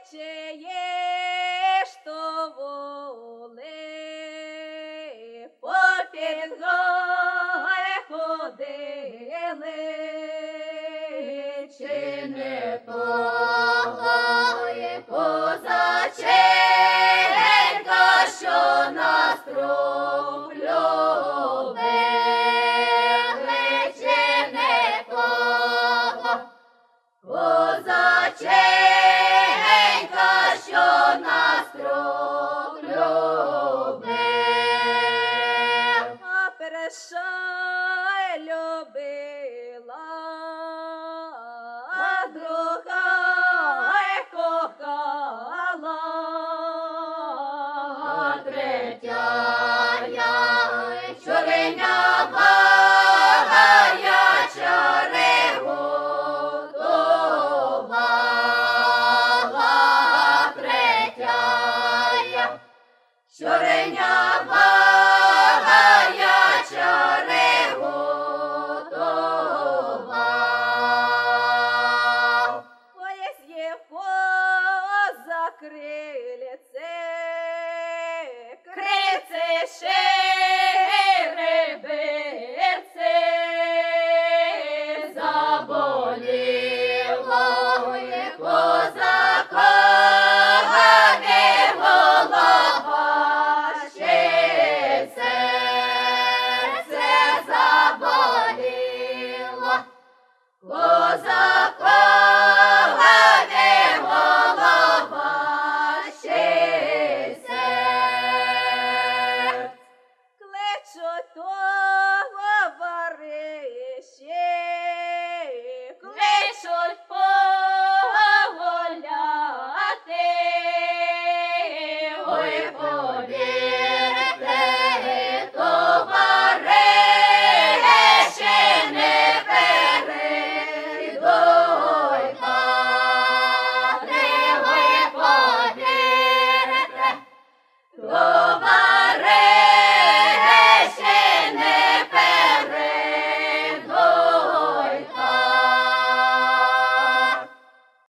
чиє ж то воли, попід гори ходили, чи не того є козаченька, що нас любили, чи не того козаченька, що нас любив, а перша любила, а друга кохала, а третя чорнява чари готувала, третя чорнява чари готувала. Ой, є